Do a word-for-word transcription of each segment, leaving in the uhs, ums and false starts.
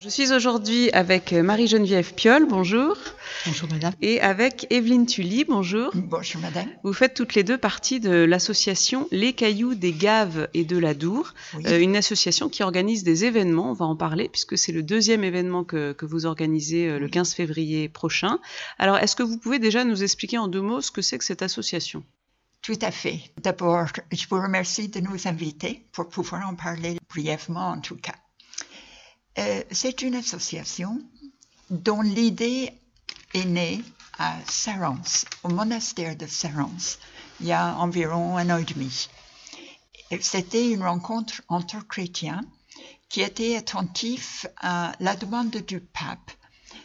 Je suis aujourd'hui avec Marie-Geneviève Piolle, bonjour. Bonjour madame. Et avec Evelyne Tully, bonjour. Bonjour madame. Vous faites toutes les deux partie de l'association Les Cailloux des Gaves et de l'Adour, Oui. euh, une association qui organise des événements, on va en parler, puisque c'est le deuxième événement que, que vous organisez euh, le quinze février prochain. Alors, est-ce que vous pouvez déjà nous expliquer en deux mots ce que c'est que cette association ? Tout à fait. D'abord, je vous remercie de nous inviter pour pouvoir en parler brièvement en tout cas. Euh, c'est une association dont l'idée est née à Sarrance, au monastère de Sarrance, il y a environ un an et demi. C'était une rencontre entre chrétiens qui étaient attentifs à la demande du pape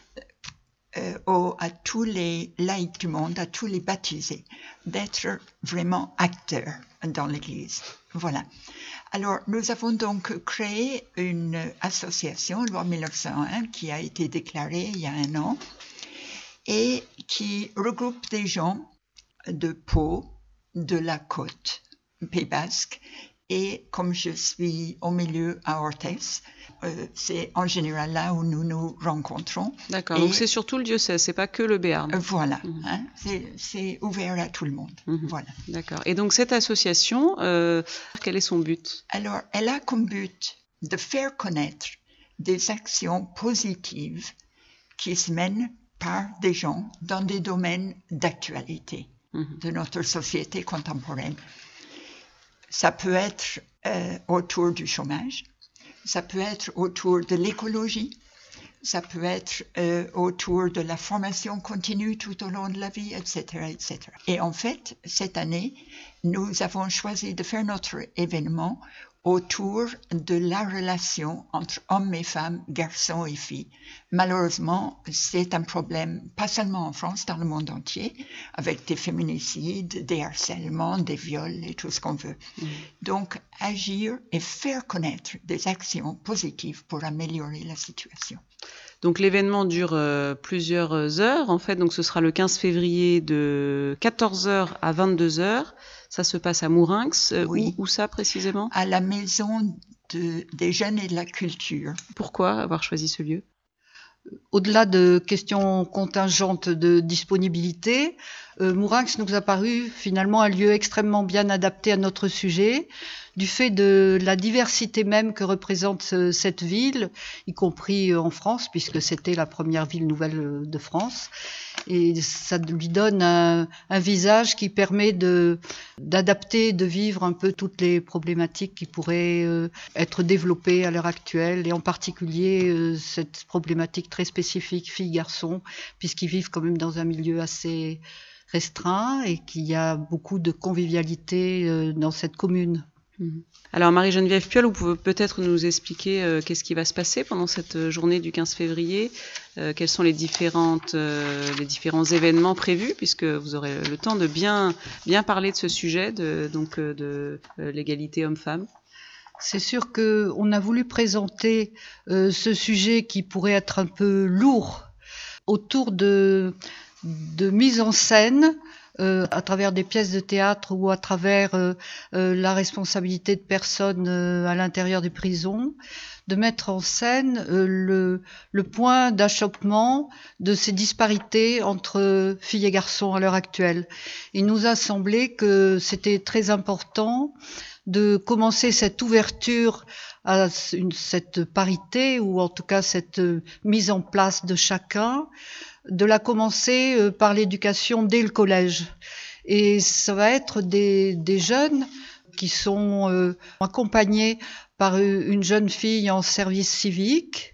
euh, au, à tous les laïcs du monde, à tous les baptisés, d'être vraiment acteurs dans l'Église. Voilà. Alors, nous avons donc créé une association, loi mille neuf cent un, qui a été déclarée il y a un an et qui regroupe des gens de Pau, de la côte, Pays Basque, et comme je suis au milieu à Orthez, euh, c'est en général là où nous nous rencontrons. D'accord, et, donc c'est surtout le diocèse, c'est pas que le Béarn. Euh, voilà, Mmh. hein, c'est, c'est ouvert à tout le monde. Mmh. Voilà. D'accord. Et donc cette association, euh, quel est son but ? Alors, elle a comme but de faire connaître des actions positives qui se mènent par des gens dans des domaines d'actualité mmh. de notre société contemporaine. Ça peut être euh, autour du chômage, ça peut être autour de l'écologie, ça peut être euh, autour de la formation continue tout au long de la vie, et cetera, et cetera. Et en fait, cette année, nous avons choisi de faire notre événement autour de la relation entre hommes et femmes, garçons et filles. Malheureusement, c'est un problème, pas seulement en France, dans le monde entier, avec des féminicides, des harcèlements, des viols et tout ce qu'on veut. Mmh. Donc, agir et faire connaître des actions positives pour améliorer la situation. Donc l'événement dure euh, plusieurs heures, en fait, donc ce sera le quinze février de quatorze heures à vingt-deux heures. Ça se passe à Mourinx. Euh, oui. où, où ça précisément ? À la Maison de, des Jeunes et de la Culture. Pourquoi avoir choisi ce lieu ? Au-delà de questions contingentes de disponibilité, euh, Mourinx nous a paru finalement un lieu extrêmement bien adapté à notre sujet, du fait de la diversité même que représente euh, cette ville, y compris euh, en France, puisque c'était la première ville nouvelle de France. Et ça lui donne un, un visage qui permet de, d'adapter, de vivre un peu toutes les problématiques qui pourraient euh, être développées à l'heure actuelle, et en particulier euh, cette problématique très spécifique filles-garçons, puisqu'ils vivent quand même dans un milieu assez restreint et qu'il y a beaucoup de convivialité euh, dans cette commune. Alors Marie-Geneviève Piolle, vous pouvez peut-être nous expliquer euh, qu'est-ce qui va se passer pendant cette journée du quinze février, euh, quels sont les, différentes, euh, les différents événements prévus, puisque vous aurez le temps de bien, bien parler de ce sujet, de, donc euh, de euh, l'égalité homme-femme. C'est sûr qu'on a voulu présenter euh, ce sujet qui pourrait être un peu lourd autour de, de mise en scène Euh, à travers des pièces de théâtre ou à travers euh, euh, la responsabilité de personnes euh, à l'intérieur des prisons, de mettre en scène euh, le, le point d'achoppement de ces disparités entre filles et garçons à l'heure actuelle. Il nous a semblé que c'était très important de commencer cette ouverture à une, cette parité, ou en tout cas cette mise en place de chacun, de la commencer euh, par l'éducation dès le collège. Et ça va être des, des jeunes qui sont euh, accompagnés par une jeune fille en service civique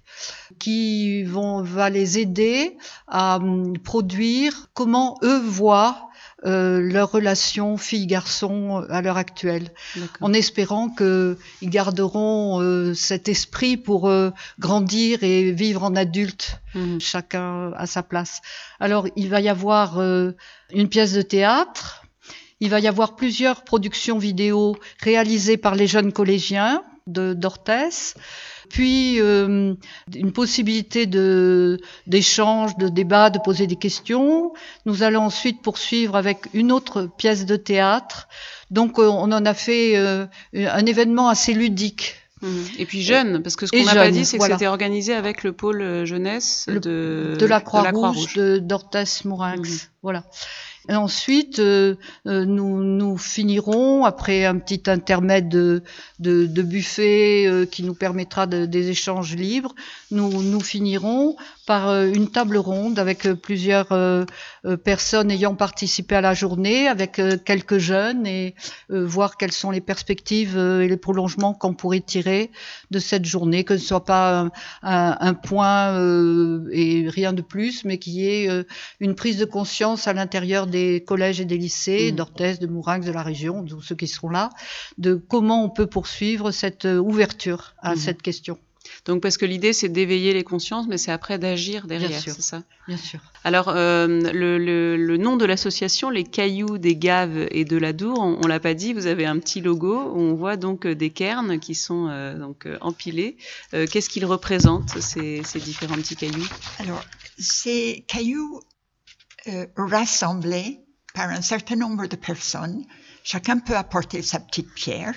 qui vont, va les aider à um, produire comment eux voient Euh, leur relation fille-garçon à l'heure actuelle, D'accord. en espérant qu'ils garderont euh, cet esprit pour euh, grandir et vivre en adulte, mmh. chacun à sa place. Alors, il va y avoir euh, une pièce de théâtre, il va y avoir plusieurs productions vidéo réalisées par les jeunes collégiens de, d'Orthez, puis euh, une possibilité de, d'échange, de débat, de poser des questions. Nous allons ensuite poursuivre avec une autre pièce de théâtre. Donc euh, on en a fait euh, un événement assez ludique. Mmh. Et puis jeune, parce que ce qu'on n'a pas dit, c'est que voilà. C'était organisé avec le pôle jeunesse le, de, de la Croix-Rouge, Croix-Rouge. de d'Orthez-Mourinx. Mmh. Voilà. Et ensuite, euh, nous, nous finirons, après un petit intermède de, de, de buffet euh, qui nous permettra de, des échanges libres, nous, nous finirons par euh, une table ronde avec euh, plusieurs euh, euh, personnes ayant participé à la journée, avec euh, quelques jeunes, et euh, voir quelles sont les perspectives euh, et les prolongements qu'on pourrait tirer de cette journée, que ce ne soit pas un, un, un point euh, et rien de plus, mais qu'il y ait euh, une prise de conscience à l'intérieur des collèges et des lycées, mmh. d'Orthez, de Mourinx, de la région, de ceux qui seront là, de comment on peut poursuivre cette ouverture à mmh. cette question. Donc, parce que l'idée, c'est d'éveiller les consciences, mais c'est après d'agir derrière, c'est ça? Bien sûr. Alors, euh, le, le, le nom de l'association, les Cailloux des Gaves et de l'Adour, on, on l'a pas dit, vous avez un petit logo où on voit donc des cairns qui sont euh, donc empilés. Euh, qu'est-ce qu'ils représentent, ces, ces différents petits cailloux? Alors, ces cailloux euh, rassemblés par un certain nombre de personnes, chacun peut apporter sa petite pierre,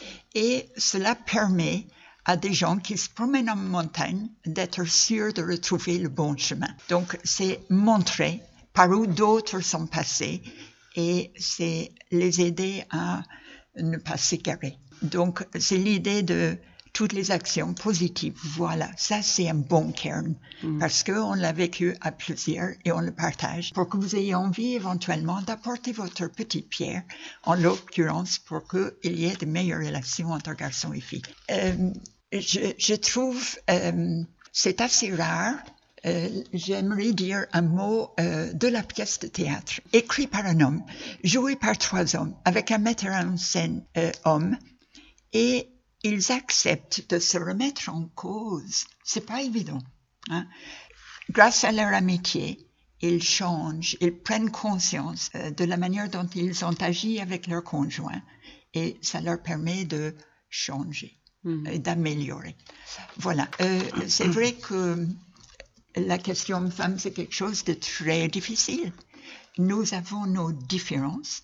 et cela permet à des gens qui se promènent en montagne d'être sûrs de retrouver le bon chemin. Donc, c'est montrer par où d'autres sont passés et c'est les aider à ne pas s'égarer. Donc, c'est l'idée de toutes les actions positives. Voilà, ça c'est un bon cairn mmh. parce qu'on l'a vécu à plusieurs et on le partage pour que vous ayez envie éventuellement d'apporter votre petite pierre, en l'occurrence pour qu'il y ait de meilleures relations entre garçons et filles. Euh, je, je trouve euh, c'est assez rare. Euh, j'aimerais dire un mot euh, de la pièce de théâtre, écrit par un homme, joué par trois hommes, avec un metteur en scène euh, homme, et ils acceptent de se remettre en cause. C'est pas évident. Hein? Grâce à leur amitié, ils changent, ils prennent conscience euh, de la manière dont ils ont agi avec leur conjoint, et ça leur permet de changer mmh. et d'améliorer. Voilà. Euh, c'est vrai que la question femme, c'est quelque chose de très difficile. Nous avons nos différences,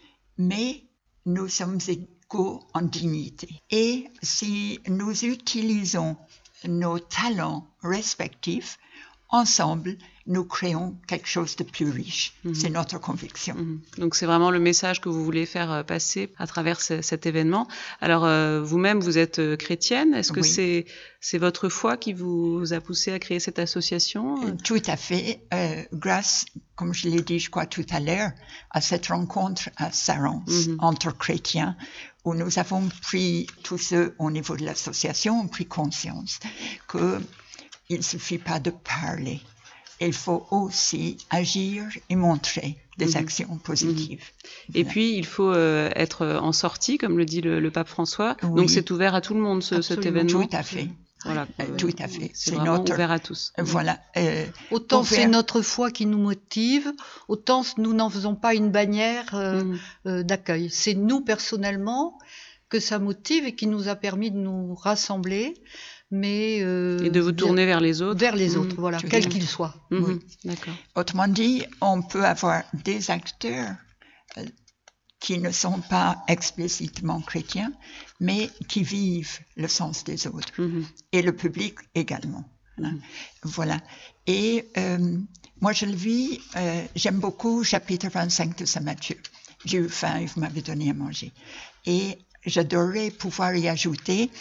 mais nous sommes égaux en dignité. Et si nous utilisons nos talents respectifs, ensemble, nous créons quelque chose de plus riche. Mmh. C'est notre conviction. Mmh. Donc, c'est vraiment le message que vous voulez faire passer à travers ce, cet événement. Alors, euh, vous-même, vous êtes euh, chrétienne. Est-ce que oui. c'est, c'est votre foi qui vous a poussé à créer cette association? Tout à fait. Euh, grâce, comme je l'ai dit, je crois, tout à l'heure, à cette rencontre à Sarance mmh. entre chrétiens, où nous avons pris, tous ceux au niveau de l'association, ont pris conscience que il ne suffit pas de parler. Il faut aussi agir et montrer des mmh. actions positives. Mmh. Et voilà. Puis, il faut euh, être en sortie, comme le dit le, le pape François. Oui. Donc, c'est ouvert à tout le monde, ce, cet événement. Tout à fait. Voilà. Euh, tout à fait. C'est, c'est vraiment notre... ouvert à tous. Voilà. Euh, autant ouvert... c'est notre foi qui nous motive, autant nous n'en faisons pas une bannière euh, mmh. euh, d'accueil. C'est nous, personnellement, que ça motive et qui nous a permis de nous rassembler. Mais euh, et de vous tourner vers, vers les autres. Vers les mmh, autres, voilà, quels qu'ils soient. Mmh, oui. D'accord. Autrement dit, on peut avoir des acteurs euh, qui ne sont pas explicitement chrétiens, mais qui vivent le sens des autres. Mmh. Et le public également. Hein. Mmh. Voilà. Et euh, moi, je le vis, euh, j'aime beaucoup chapitre vingt-cinq de Saint Matthieu. J'ai eu faim et vous m'avez donné à manger. Et j'adorais pouvoir y ajouter,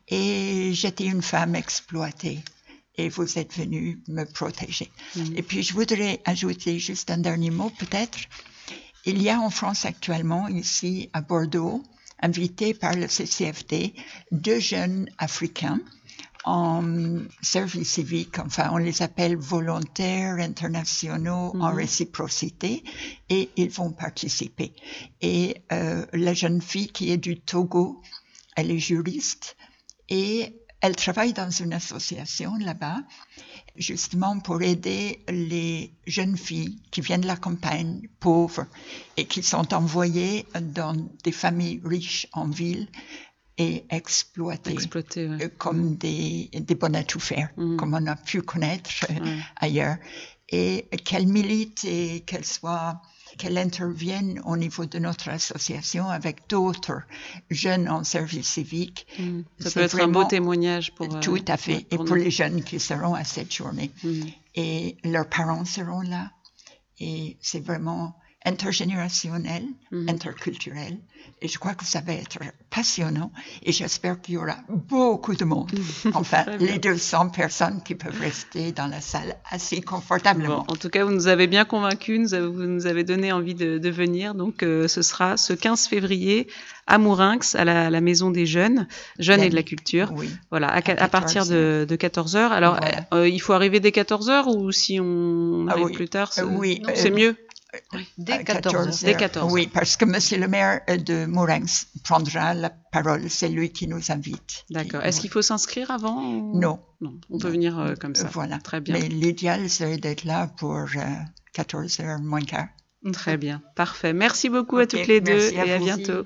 et j'étais une femme exploitée, et vous êtes venu me protéger. Mmh. Et puis, je voudrais ajouter juste un dernier mot, peut-être. Il y a en France actuellement, ici à Bordeaux, invités par le C C F D, deux jeunes Africains en service civique, enfin on les appelle volontaires internationaux mmh. en réciprocité, et ils vont participer. Et euh, la jeune fille qui est du Togo, elle est juriste et elle travaille dans une association là-bas, justement pour aider les jeunes filles qui viennent de la campagne, pauvres, et qui sont envoyées dans des familles riches en ville, et exploitées, Exploité, ouais. comme des, des bonnes à tout faire, mmh. comme on a pu connaître euh, ouais. ailleurs. Et qu'elles militent et qu'elles soient qu'elle intervienne au niveau de notre association avec d'autres jeunes en service civique. Mmh. Ça peut être un beau témoignage pour... Tout à fait, euh, pour et pour nous. les jeunes qui seront à cette journée. Mmh. Et leurs parents seront là, et c'est vraiment intergénérationnel, mmh. interculturel, et je crois que ça va être passionnant, et j'espère qu'il y aura beaucoup de monde. Enfin, les deux cents personnes qui peuvent rester dans la salle assez confortablement. Bon, en tout cas, vous nous avez bien convaincus, nous avez, vous nous avez donné envie de, de venir, donc euh, ce sera ce quinze février à Mourinx, à la, la Maison des Jeunes, Jeunes et de la Culture, oui. Voilà, à, à, à partir de, de quatorze heures. Alors, voilà. euh, il faut arriver dès quatorze heures ou si on arrive ah, oui. plus tard, c'est, oui. c'est euh, mieux Oui, dès quatorze heures. Dès quatorze heures. Oui, parce que monsieur le maire de Mourinx prendra la parole. C'est lui qui nous invite. D'accord. Est-ce qu'il faut s'inscrire avant ou... Non. Non. On peut non. venir euh, comme ça. Voilà. Très bien. Mais l'idéal serait d'être là pour euh, quatorze heures moins quart. Très bien. Parfait. Merci beaucoup okay. à toutes les deux Merci et à à bientôt.